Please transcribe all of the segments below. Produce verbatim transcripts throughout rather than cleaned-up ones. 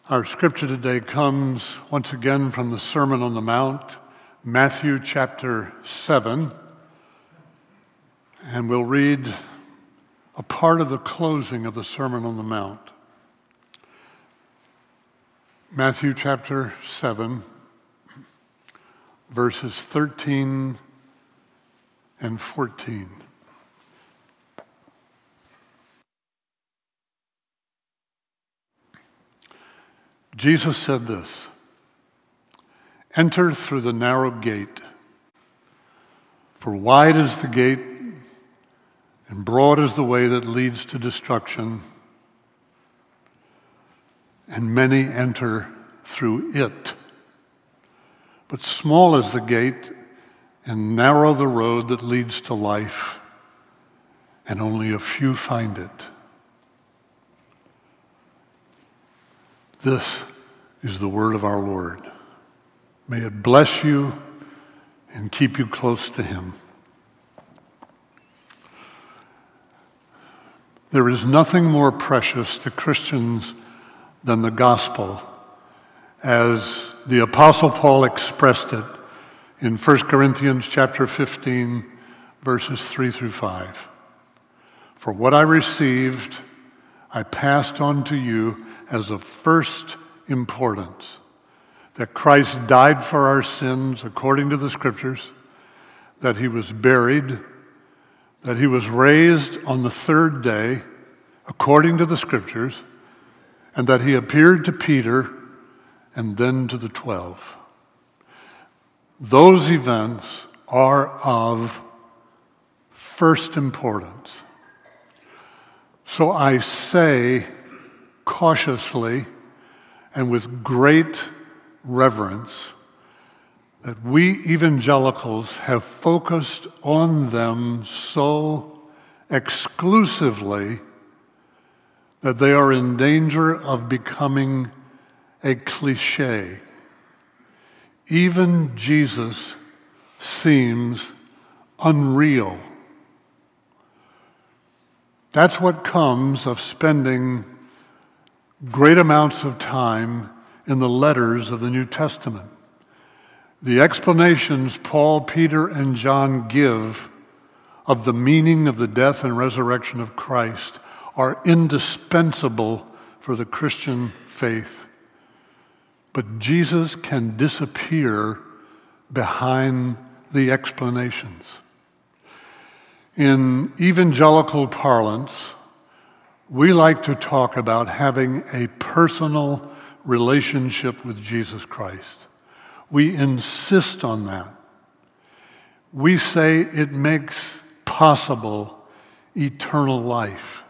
Our scripture today comes once again from the Sermon on the Mount, Matthew chapter seven, and we'll read a part of the closing of the Sermon on the Mount. Matthew chapter seven, verses thirteen and fourteen. Jesus said this, "Enter through the narrow gate, for wide is the gate and broad is the way that leads to destruction, and many enter through it. But small is the gate and narrow the road that leads to life, and only a few find it." This is the word of our Lord. May it bless you and keep you close to Him. There is nothing more precious to Christians than the gospel, as the Apostle Paul expressed it in First Corinthians chapter fifteen, verses three through five. "For what I received, I passed on to you as of first importance, that Christ died for our sins according to the Scriptures, that He was buried, that He was raised on the third day according to the Scriptures, and that He appeared to Peter and then to the twelve. Those events are of first importance. So I say cautiously and with great reverence that we evangelicals have focused on them so exclusively that they are in danger of becoming a cliche. Even Jesus seems unreal. That's what comes of spending great amounts of time in the letters of the New Testament. The explanations Paul, Peter, and John give of the meaning of the death and resurrection of Christ are indispensable for the Christian faith. But Jesus can disappear behind the explanations. In evangelical parlance, we like to talk about having a personal relationship with Jesus Christ. We insist on that. We say it makes possible eternal life.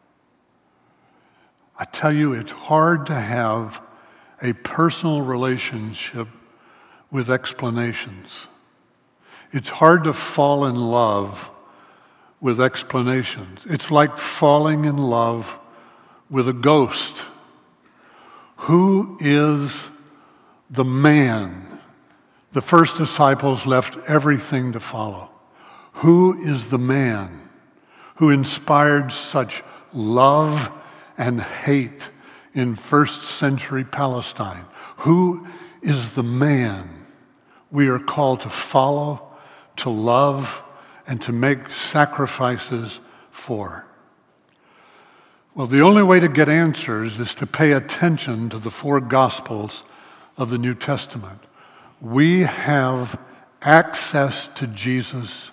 I tell you, it's hard to have a personal relationship with explanations. It's hard to fall in love with explanations. It's like falling in love with a ghost. Who is the man the first disciples left everything to follow? Who is the man who inspired such love and hate in first century Palestine? Who is the man we are called to follow, to love, and to make sacrifices for? Well, the only way to get answers is to pay attention to the four Gospels of the New Testament. We have access to Jesus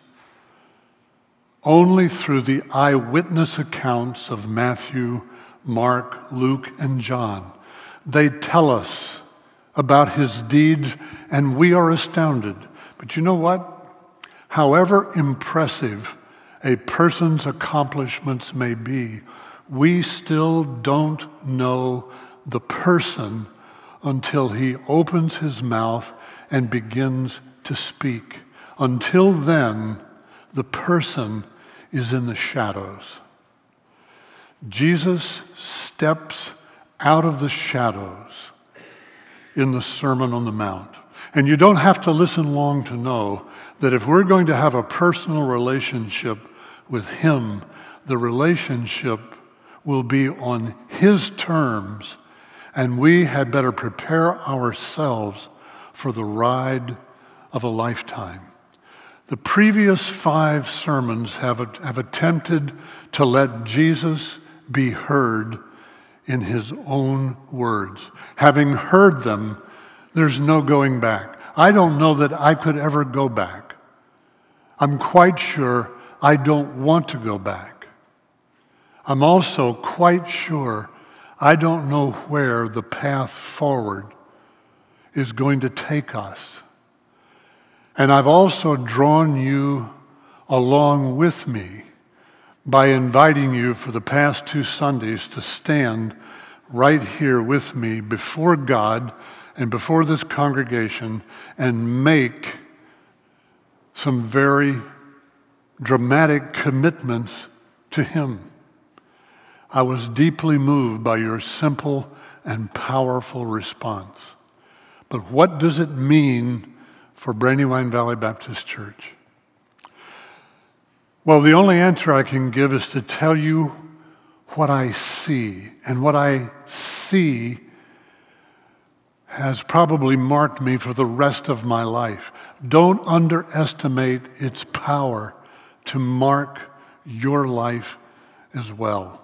only through the eyewitness accounts of Matthew, Mark, Luke, and John. They tell us about His deeds, and we are astounded. But you know what? However impressive a person's accomplishments may be, we still don't know the person until he opens his mouth and begins to speak. Until then, the person is in the shadows. Jesus steps out of the shadows in the Sermon on the Mount. And you don't have to listen long to know that if we're going to have a personal relationship with Him, the relationship will be on His terms and we had better prepare ourselves for the ride of a lifetime. The previous five sermons have, have attempted to let Jesus be heard in his own words. Having heard them, there's no going back. I don't know that I could ever go back. I'm quite sure I don't want to go back. I'm also quite sure I don't know where the path forward is going to take us. And I've also drawn you along with me by inviting you for the past two Sundays to stand right here with me before God and before this congregation and make some very dramatic commitments to Him. I was deeply moved by your simple and powerful response. But what does it mean for Brandywine Valley Baptist Church? Well, the only answer I can give is to tell you what I see. And what I see has probably marked me for the rest of my life. Don't underestimate its power to mark your life as well.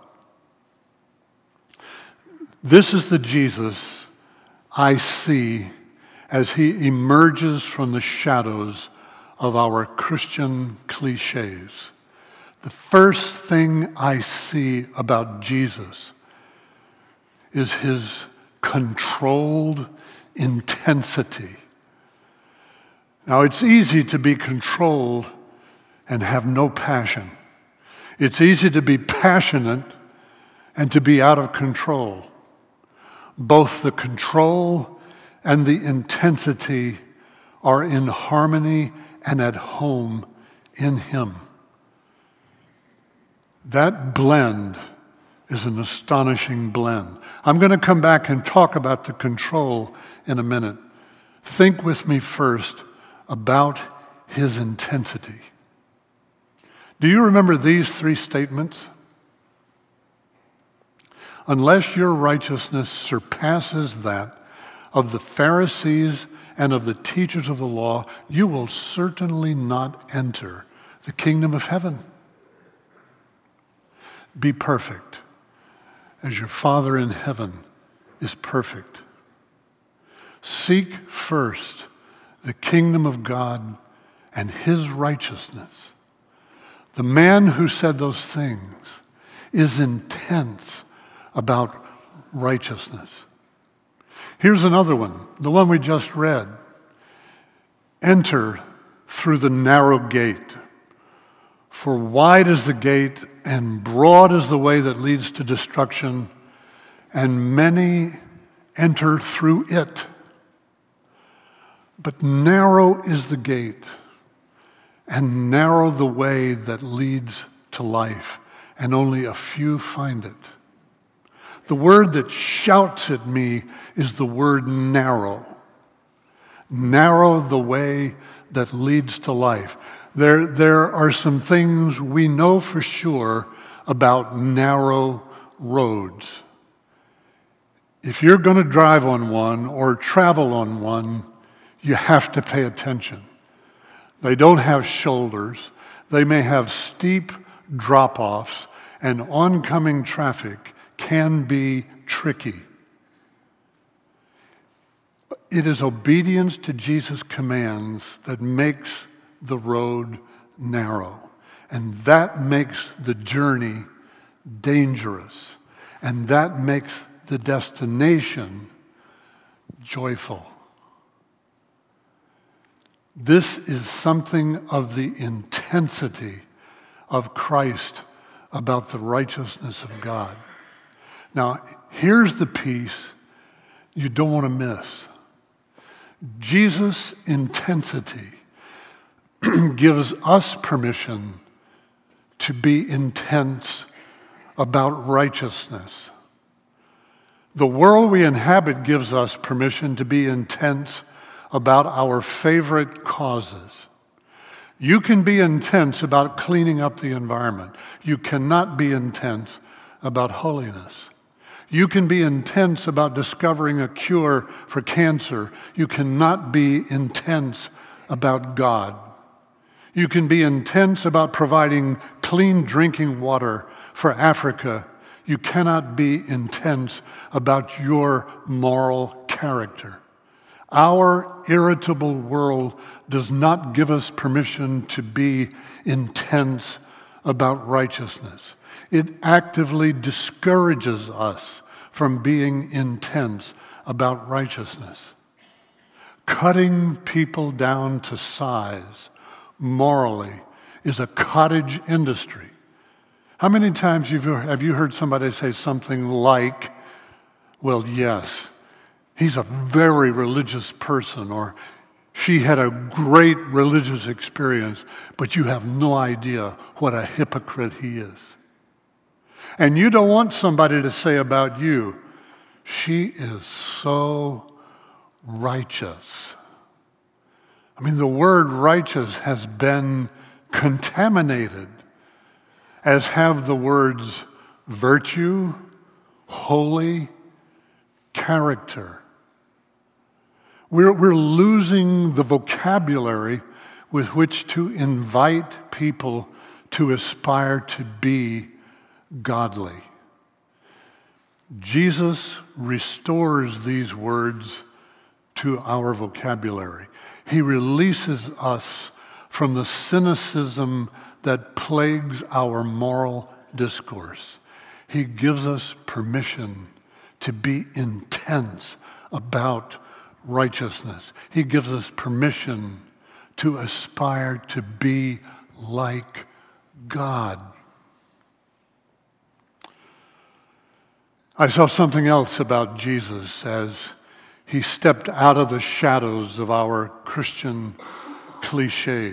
This is the Jesus I see as he emerges from the shadows of our Christian cliches. The first thing I see about Jesus is his controlled intensity. Now, it's easy to be controlled and have no passion. It's easy to be passionate and to be out of control. Both the control and the intensity are in harmony and at home in him. That blend is an astonishing blend. I'm going to come back and talk about the control in a minute. Think with me first about his intensity. Do you remember these three statements? Unless your righteousness surpasses that of the Pharisees and of the teachers of the law, you will certainly not enter the kingdom of heaven. Be perfect, as your Father in heaven is perfect. Seek first the kingdom of God and his righteousness. The man who said those things is intense about righteousness. Here's another one, the one we just read. Enter through the narrow gate. For wide is the gate and broad is the way that leads to destruction, and many enter through it. But narrow is the gate and narrow the way that leads to life, and only a few find it. The word that shouts at me is the word narrow. Narrow the way that leads to life. There, there are some things we know for sure about narrow roads. If you're going to drive on one or travel on one, you have to pay attention. They don't have shoulders. They may have steep drop-offs, and oncoming traffic can be tricky. It is obedience to Jesus' commands that makes the road narrow, and that makes the journey dangerous, and that makes the destination joyful. This is something of the intensity of Christ about the righteousness of God. Now, here's the piece you don't want to miss. Jesus' intensity gives us permission to be intense about righteousness. The world we inhabit gives us permission to be intense about our favorite causes. You can be intense about cleaning up the environment. You cannot be intense about holiness. You can be intense about discovering a cure for cancer. You cannot be intense about God. You can be intense about providing clean drinking water for Africa. You cannot be intense about your moral character. Our irritable world does not give us permission to be intense about righteousness. It actively discourages us from being intense about righteousness. Cutting people down to size morally is a cottage industry. How many times have you heard somebody say something like, well, yes, he's a very religious person, or she had a great religious experience, but you have no idea what a hypocrite he is. And you don't want somebody to say about you, she is so righteous. I mean, the word righteous has been contaminated, as have the words virtue, holy, character. We're, we're losing the vocabulary with which to invite people to aspire to be godly. Jesus restores these words to our vocabulary. He releases us from the cynicism that plagues our moral discourse. He gives us permission to be intense about righteousness. He gives us permission to aspire to be like God. I saw something else about Jesus as he stepped out of the shadows of our Christian cliches.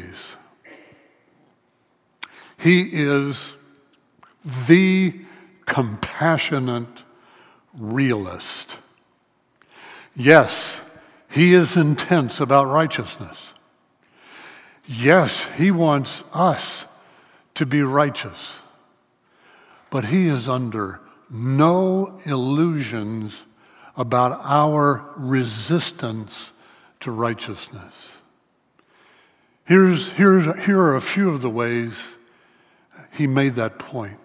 He is the compassionate realist. Yes, he is intense about righteousness. Yes, he wants us to be righteous. But he is under no illusions about our resistance to righteousness. Here's, here's, here are a few of the ways he made that point.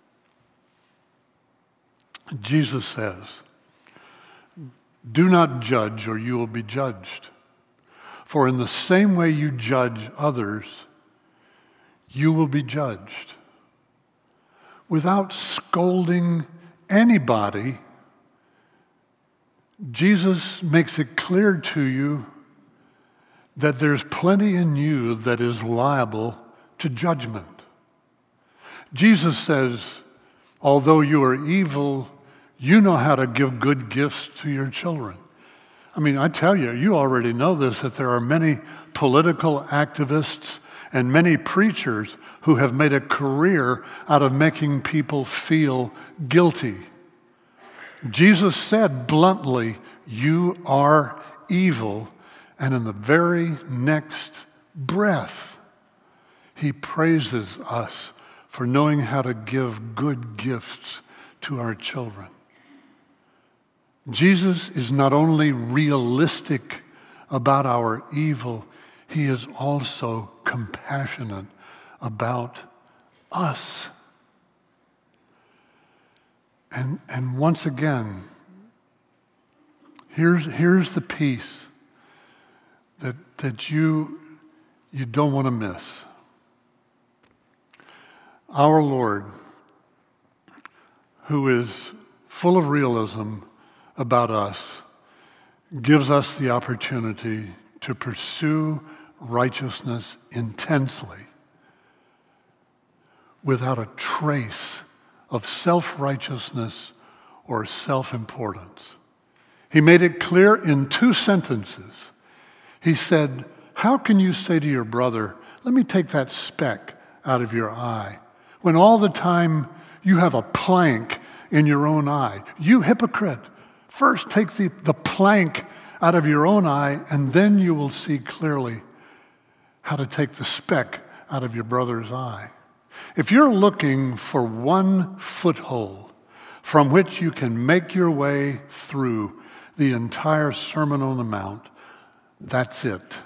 Jesus says, "Do not judge, or you will be judged. For in the same way you judge others, you will be judged." Without scolding anybody, Jesus makes it clear to you that there's plenty in you that is liable to judgment. Jesus says, although you are evil, you know how to give good gifts to your children. I mean, I tell you, you already know this, that there are many political activists and many preachers who have made a career out of making people feel guilty. Jesus said bluntly, "You are evil," and in the very next breath, he praises us for knowing how to give good gifts to our children. Jesus is not only realistic about our evil, he is also compassionate about us. And, and once again, here's, here's the piece that, that you, you don't want to miss. Our Lord, who is full of realism about us, gives us the opportunity to pursue righteousness intensely without a trace of self-righteousness or self-importance. He made it clear in two sentences. He said, how can you say to your brother, let me take that speck out of your eye, when all the time you have a plank in your own eye? You hypocrite, first take the, the plank out of your own eye, and then you will see clearly how to take the speck out of your brother's eye. If you're looking for one foothold from which you can make your way through the entire Sermon on the Mount, that's it.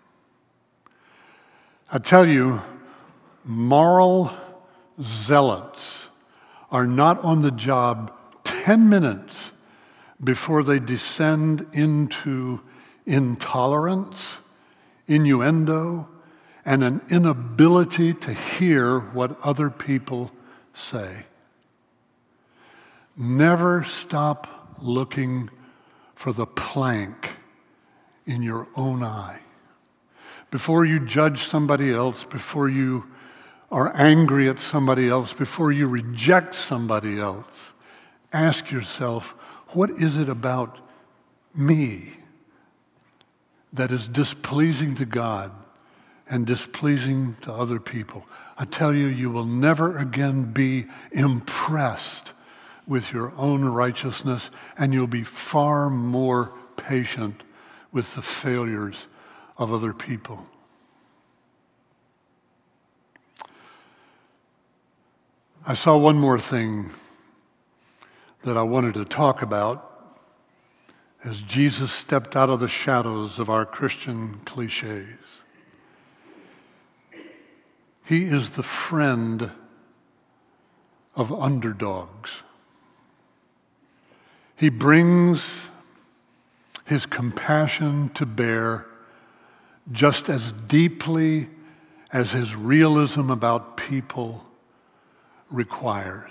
I tell you, moral zealots are not on the job ten minutes before they descend into intolerance, innuendo, and an inability to hear what other people say. Never stop looking for the plank in your own eye. Before you judge somebody else, before you are angry at somebody else, before you reject somebody else, ask yourself, what is it about me that is displeasing to God and displeasing to other people? I tell you, you will never again be impressed with your own righteousness, and you'll be far more patient with the failures of other people. I saw one more thing that I wanted to talk about as Jesus stepped out of the shadows of our Christian cliches. He is the friend of underdogs. He brings his compassion to bear just as deeply as his realism about people requires.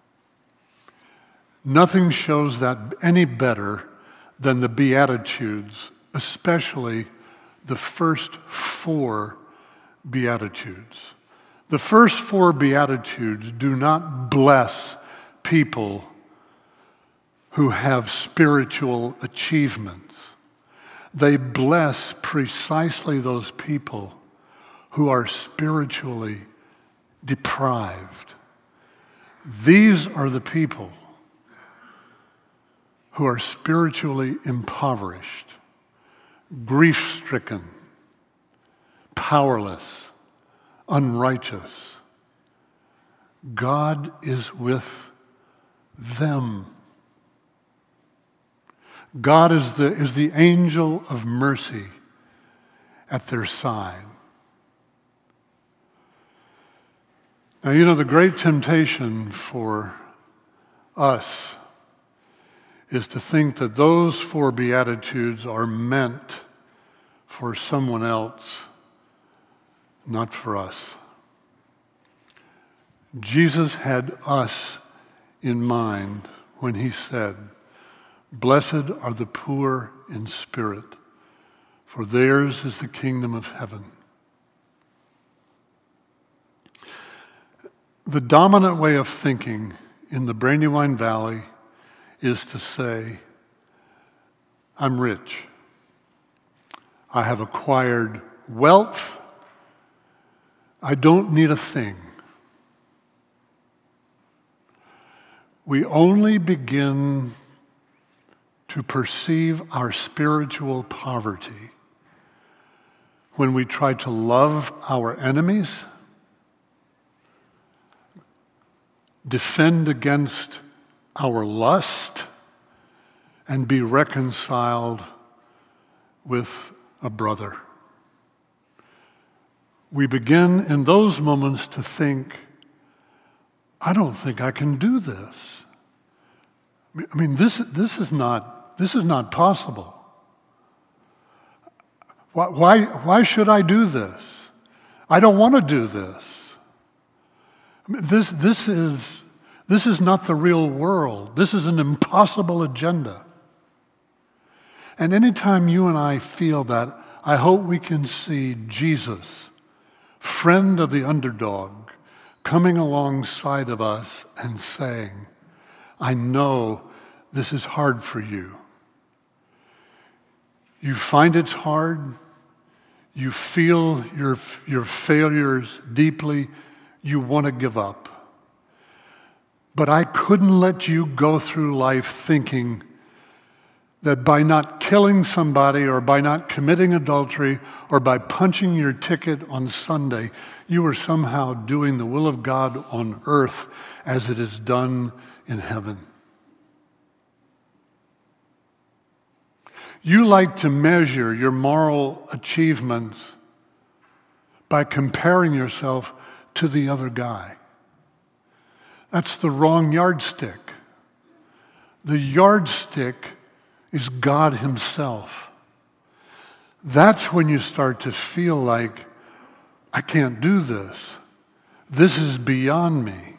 Nothing shows that any better than the Beatitudes, especially the first four Beatitudes. The first four Beatitudes do not bless people who have spiritual achievements. They bless precisely those people who are spiritually deprived. These are the people who are spiritually impoverished, grief-stricken, powerless, unrighteous. God is with them. God is the, is the angel of mercy at their side. Now, you know, the great temptation for us is to think that those four Beatitudes are meant for someone else, not for us. Jesus had us in mind when he said, "Blessed are the poor in spirit, for theirs is the kingdom of heaven." The dominant way of thinking in the Brandywine Valley is to say, I'm rich. I have acquired wealth. I don't need a thing. We only begin to perceive our spiritual poverty when we try to love our enemies, defend against our lust, and be reconciled with a brother. We begin in those moments to think, I don't think I can do this. I mean, this, this is not, this is not possible. Why, why, why should I do this? I don't want to do this. I mean, this, this is, this is not the real world. This is an impossible agenda. And anytime you and I feel that, I hope we can see Jesus, friend of the underdog, coming alongside of us and saying, I know this is hard for you. You find it's hard. You feel your, your failures deeply. You want to give up. But I couldn't let you go through life thinking that by not killing somebody or by not committing adultery or by punching your ticket on Sunday, you were somehow doing the will of God on earth as it is done in heaven. You like to measure your moral achievements by comparing yourself to the other guy. That's the wrong yardstick. The yardstick is God Himself. That's when you start to feel like, I can't do this. This is beyond me.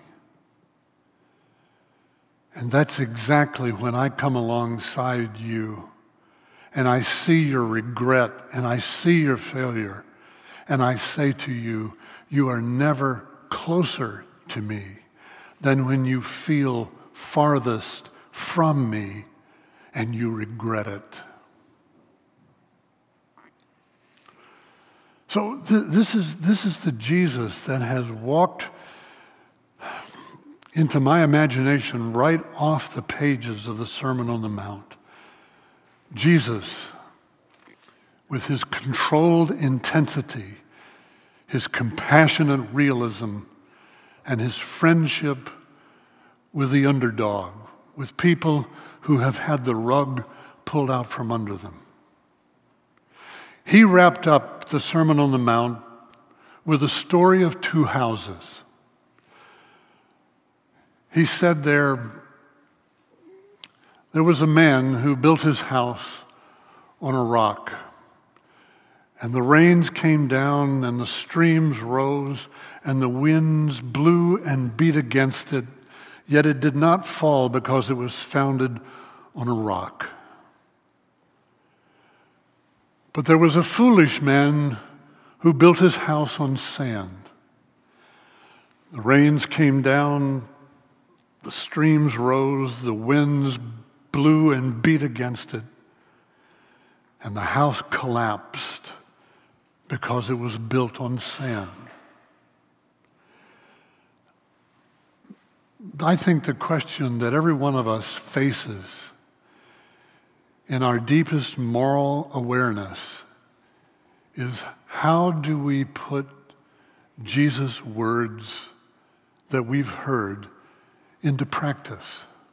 And that's exactly when I come alongside you and I see your regret and I see your failure and I say to you, you are never closer to me than when you feel farthest from me and you regret it. So th- this is this is the Jesus that has walked into my imagination right off the pages of the Sermon on the Mount. Jesus, with his controlled intensity, his compassionate realism, and his friendship with the underdog, with people who have had the rug pulled out from under them. He wrapped up the Sermon on the Mount with a story of two houses. He said there, there was a man who built his house on a rock, and the rains came down, and the streams rose, and the winds blew and beat against it, yet it did not fall because it was founded on a rock. But there was a foolish man who built his house on sand. The rains came down, the streams rose, the winds blew and beat against it, and the house collapsed because it was built on sand. I think the question that every one of us faces in our deepest moral awareness is, how do we put Jesus' words that we've heard into practice?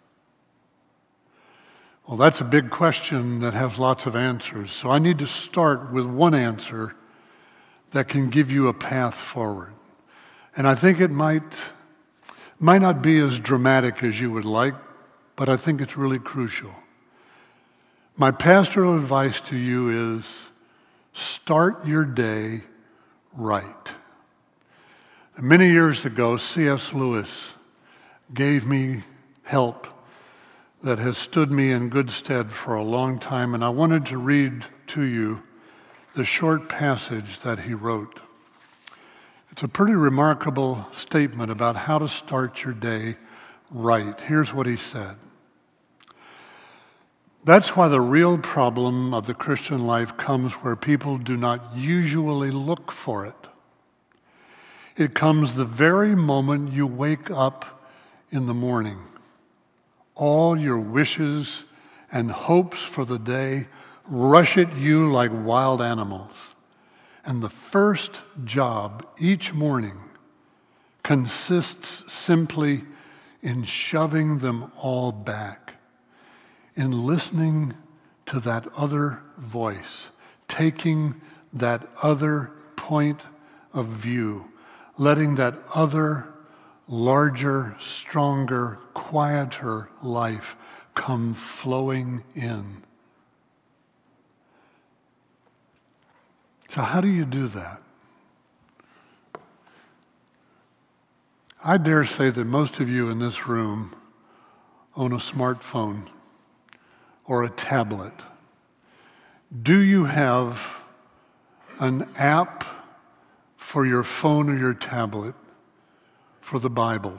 Well, that's a big question that has lots of answers. So I need to start with one answer that can give you a path forward. And I think it might, might not be as dramatic as you would like, but I think it's really crucial. My pastoral advice to you is, start your day right. Many years ago, C S Lewis gave me help that has stood me in good stead for a long time, and I wanted to read to you the short passage that he wrote. It's a pretty remarkable statement about how to start your day right. Here's what he said. That's why the real problem of the Christian life comes where people do not usually look for it. It comes the very moment you wake up in the morning. All your wishes and hopes for the day rush at you like wild animals. And the first job each morning consists simply in shoving them all back, in listening to that other voice, taking that other point of view, letting that other larger, stronger, quieter life come flowing in. So how do you do that? I dare say that most of you in this room own a smartphone or a tablet. Do you have an app for your phone or your tablet for the Bible?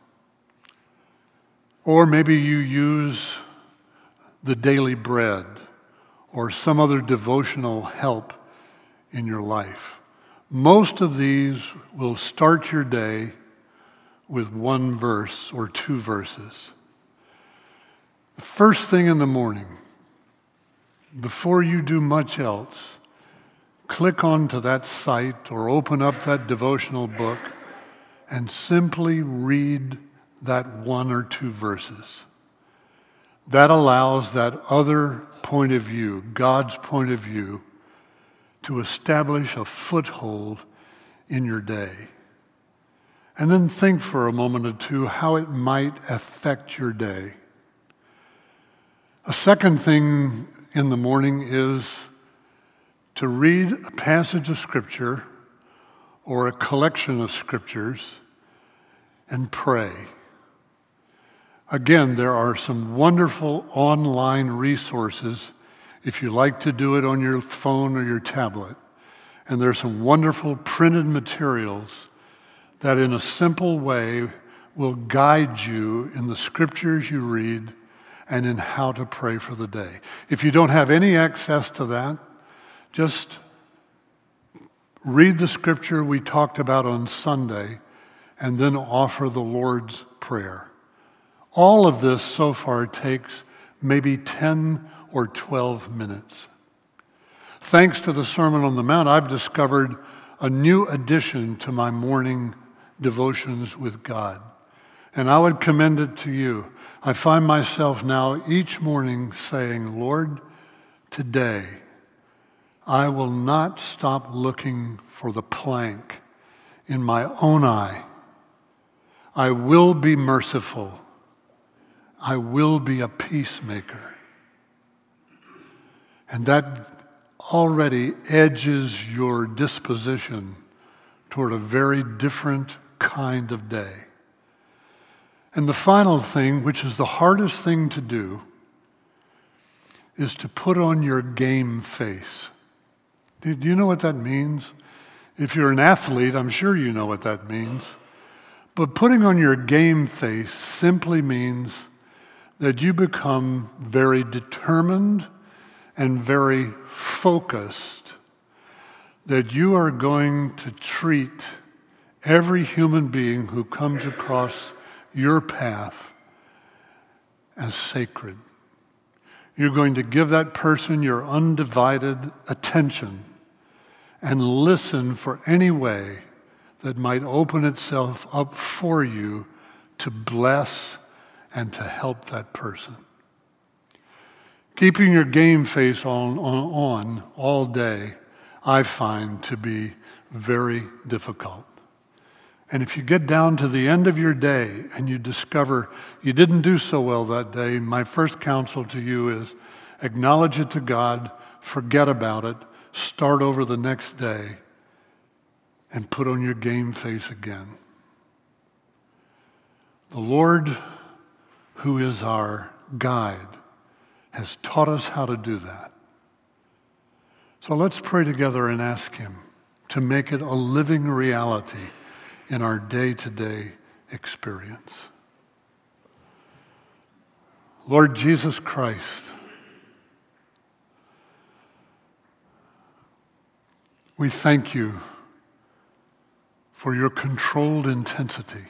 Or maybe you use the Daily Bread or some other devotional help in your life. Most of these will start your day with one verse or two verses. The first thing in the morning, before you do much else, click onto that site or open up that devotional book and simply read that one or two verses. That allows that other point of view, God's point of view, to establish a foothold in your day. And then think for a moment or two how it might affect your day. A second thing in the morning is to read a passage of Scripture or a collection of Scriptures and pray. Again, there are some wonderful online resources if you like to do it on your phone or your tablet. And there are some wonderful printed materials that in a simple way will guide you in the Scriptures you read and in how to pray for the day. If you don't have any access to that, just read the Scripture we talked about on Sunday and then offer the Lord's Prayer. All of this so far takes maybe ten or twelve minutes. Thanks to the Sermon on the Mount, I've discovered a new addition to my morning devotions with God. And I would commend it to you. I find myself now each morning saying, Lord, today I will not stop looking for the plank in my own eye. I will be merciful. I will be a peacemaker. And that already edges your disposition toward a very different kind of day. And the final thing, which is the hardest thing to do, is to put on your game face. Do you know what that means? If you're an athlete, I'm sure you know what that means. But putting on your game face simply means that you become very determined and very focused, that you are going to treat every human being who comes across your path as sacred. You're going to give that person your undivided attention and listen for any way that might open itself up for you to bless and to help that person. Keeping your game face on, on, on all day, I find to be very difficult. And if you get down to the end of your day and you discover you didn't do so well that day, my first counsel to you is acknowledge it to God, forget about it, start over the next day, and put on your game face again. The Lord, who is our guide, has taught us how to do that. So let's pray together and ask Him to make it a living reality in our day-to-day experience. Lord Jesus Christ, we thank you for your controlled intensity,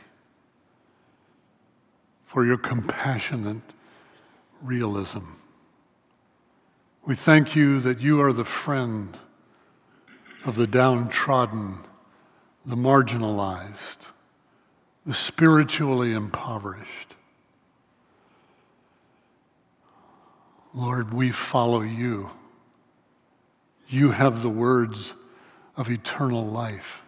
for your compassionate realism. We thank you that you are the friend of the downtrodden, the marginalized, the spiritually impoverished. Lord, we follow you. You have the words of eternal life.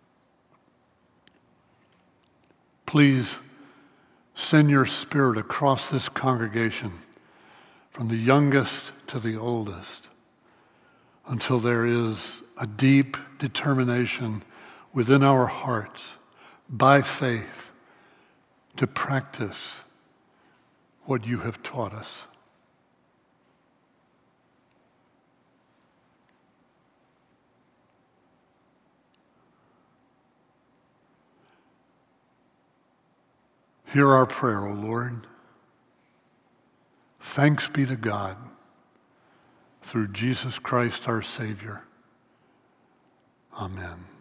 Please send your Spirit across this congregation, from the youngest to the oldest, until there is a deep determination within our hearts, by faith, to practice what you have taught us. Hear our prayer, O Lord. Thanks be to God through Jesus Christ our Savior. Amen.